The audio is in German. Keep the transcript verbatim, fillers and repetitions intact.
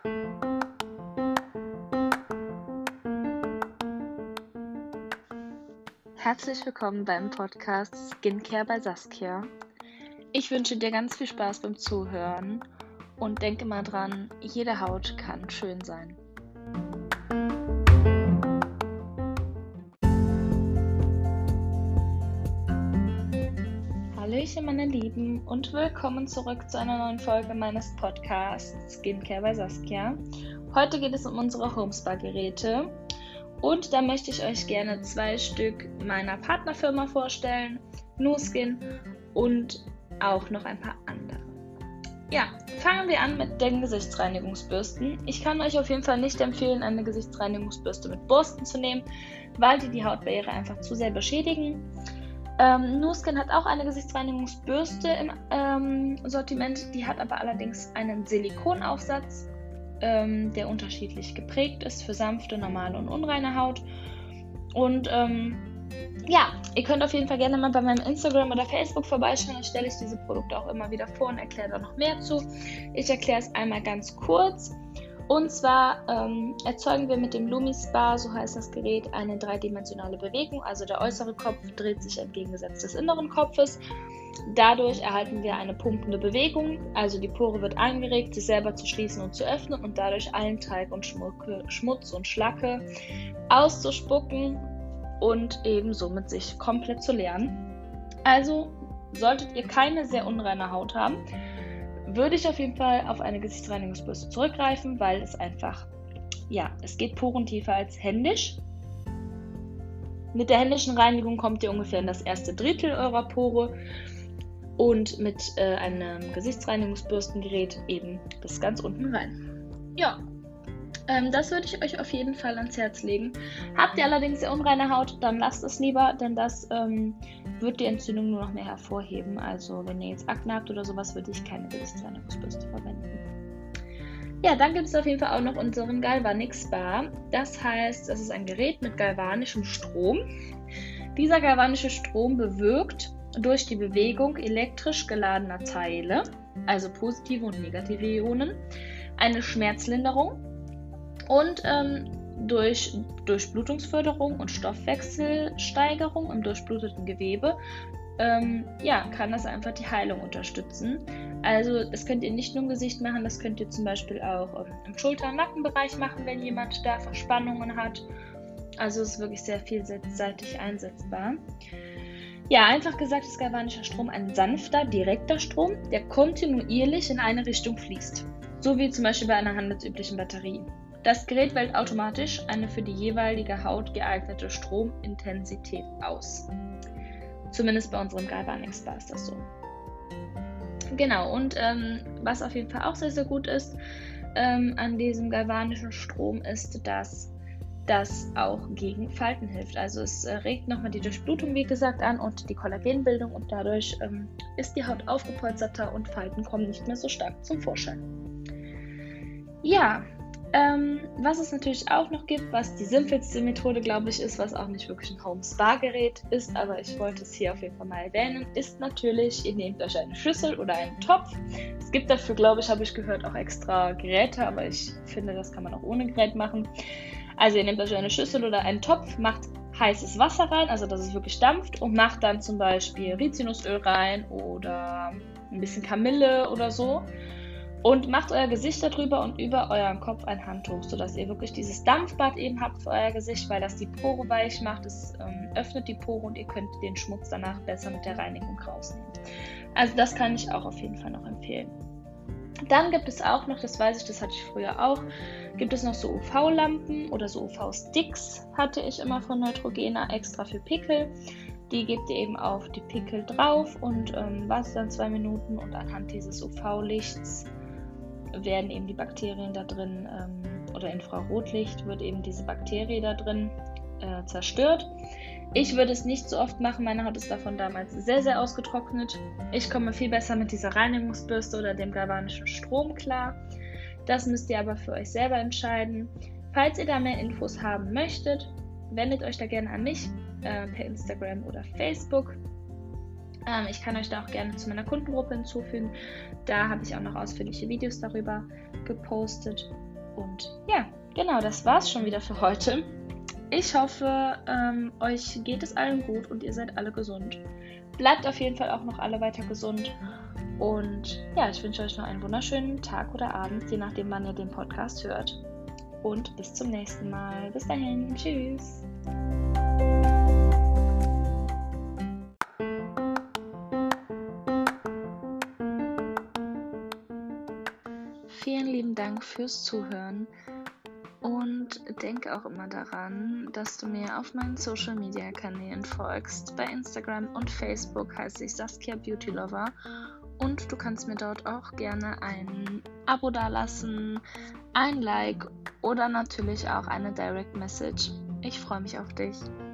Herzlich willkommen beim Podcast Skincare bei Saskia. Ich wünsche dir ganz viel Spaß beim Zuhören und denke mal dran, jede Haut kann schön sein. Hallöchen meine Lieben und willkommen zurück zu einer neuen Folge meines Podcasts Skincare bei Saskia. Heute geht es um unsere Homespa-Geräte. Und da möchte ich euch gerne zwei Stück meiner Partnerfirma vorstellen, Nu Skin und auch noch ein paar andere. Ja, fangen wir an mit den Gesichtsreinigungsbürsten. Ich kann euch auf jeden Fall nicht empfehlen, eine Gesichtsreinigungsbürste mit Borsten zu nehmen, weil die die Hautbarriere einfach zu sehr beschädigen. Ähm, Nu Skin hat auch eine Gesichtsreinigungsbürste im ähm, Sortiment, die hat aber allerdings einen Silikonaufsatz, der unterschiedlich geprägt ist für sanfte, normale und unreine Haut. Und ähm, ja, ihr könnt auf jeden Fall gerne mal bei meinem Instagram oder Facebook vorbeischauen. Da stelle ich diese Produkte auch immer wieder vor und erkläre da noch mehr zu. Ich erkläre es einmal ganz kurz. Und zwar ähm, erzeugen wir mit dem LumiSpa, so heißt das Gerät, eine dreidimensionale Bewegung. Also der äußere Kopf dreht sich entgegengesetzt des inneren Kopfes. Dadurch erhalten wir eine pumpende Bewegung, also die Pore wird angeregt, sich selber zu schließen und zu öffnen und dadurch allen Teig und Schmucke, Schmutz und Schlacke auszuspucken und eben somit sich komplett zu leeren. Also solltet ihr keine sehr unreine Haut haben, würde ich auf jeden Fall auf eine Gesichtsreinigungsbürste zurückgreifen, weil es einfach, ja, es geht porentiefer als händisch. Mit der händischen Reinigung kommt ihr ungefähr in das erste Drittel eurer Pore. Und mit äh, einem Gesichtsreinigungsbürstengerät eben bis ganz unten rein. Ja, ähm, das würde ich euch auf jeden Fall ans Herz legen. Habt ihr allerdings sehr unreine Haut, dann lasst es lieber, denn das ähm, wird die Entzündung nur noch mehr hervorheben. Also wenn ihr jetzt Akne habt oder sowas, würde ich keine Gesichtsreinigungsbürste verwenden. Ja, dann gibt es auf jeden Fall auch noch unseren Galvanic Spa. Das heißt, das ist ein Gerät mit galvanischem Strom. Dieser galvanische Strom bewirkt durch die Bewegung elektrisch geladener Teile, also positive und negative Ionen, eine Schmerzlinderung und ähm, durch Durchblutungsförderung und Stoffwechselsteigerung im durchbluteten Gewebe ähm, ja, kann das einfach die Heilung unterstützen. Also das könnt ihr nicht nur im Gesicht machen, das könnt ihr zum Beispiel auch ähm, im Schulter- und Nackenbereich machen, wenn jemand da Verspannungen hat. Also es ist wirklich sehr vielseitig einsetzbar. Ja, einfach gesagt ist galvanischer Strom ein sanfter, direkter Strom, der kontinuierlich in eine Richtung fließt. So wie zum Beispiel bei einer handelsüblichen Batterie. Das Gerät wählt automatisch eine für die jeweilige Haut geeignete Stromintensität aus. Zumindest bei unserem Galvanic Spa ist das so. Genau, und ähm, was auf jeden Fall auch sehr, sehr gut ist ähm, an diesem galvanischen Strom ist, dass das auch gegen Falten hilft. Also es äh, regt nochmal die Durchblutung, wie gesagt, an und die Kollagenbildung und dadurch ähm, ist die Haut aufgepolsterter und Falten kommen nicht mehr so stark zum Vorschein. Ja, ähm, was es natürlich auch noch gibt, was die simpelste Methode, glaube ich, ist, was auch nicht wirklich ein Home-Spa-Gerät ist, aber ich wollte es hier auf jeden Fall mal erwähnen, ist natürlich, ihr nehmt euch eine Schüssel oder einen Topf. Es gibt dafür, glaube ich, habe ich gehört, auch extra Geräte, aber ich finde, das kann man auch ohne Gerät machen. Also ihr nehmt euch eine Schüssel oder einen Topf, macht heißes Wasser rein, also dass es wirklich dampft und macht dann zum Beispiel Rizinusöl rein oder ein bisschen Kamille oder so und macht euer Gesicht darüber und über euren Kopf ein Handtuch, sodass ihr wirklich dieses Dampfbad eben habt für euer Gesicht, weil das die Pore weich macht, es ähm, öffnet die Pore und ihr könnt den Schmutz danach besser mit der Reinigung rausnehmen. Also das kann ich auch auf jeden Fall noch empfehlen. Dann gibt es auch noch, das weiß ich, das hatte ich früher auch, gibt es noch so U V-Lampen oder so U V-Sticks, hatte ich immer von Neutrogena, extra für Pickel. Die gebt ihr eben auf die Pickel drauf und ähm, wartet dann zwei Minuten und anhand dieses U V-Lichts werden eben die Bakterien da drin, ähm, oder Infrarotlicht wird eben diese Bakterie da drin äh, zerstört. Ich würde es nicht so oft machen, meine Haut ist davon damals sehr, sehr ausgetrocknet. Ich komme viel besser mit dieser Reinigungsbürste oder dem galvanischen Strom klar. Das müsst ihr aber für euch selber entscheiden. Falls ihr da mehr Infos haben möchtet, wendet euch da gerne an mich äh, per Instagram oder Facebook. Ähm, ich kann euch da auch gerne zu meiner Kundengruppe hinzufügen. Da habe ich auch noch ausführliche Videos darüber gepostet. Und ja, genau, das war's schon wieder für heute. Ich hoffe, ähm, euch geht es allen gut und ihr seid alle gesund. Bleibt auf jeden Fall auch noch alle weiter gesund. Und ja, ich wünsche euch noch einen wunderschönen Tag oder Abend, je nachdem, wann ihr den Podcast hört. Und bis zum nächsten Mal. Bis dahin. Tschüss. Vielen lieben Dank fürs Zuhören. Und denke auch immer daran, dass du mir auf meinen Social Media Kanälen folgst. Bei Instagram und Facebook heiße ich Saskia Beauty Lover. Und du kannst mir dort auch gerne ein Abo dalassen, ein Like oder natürlich auch eine Direct Message. Ich freue mich auf dich.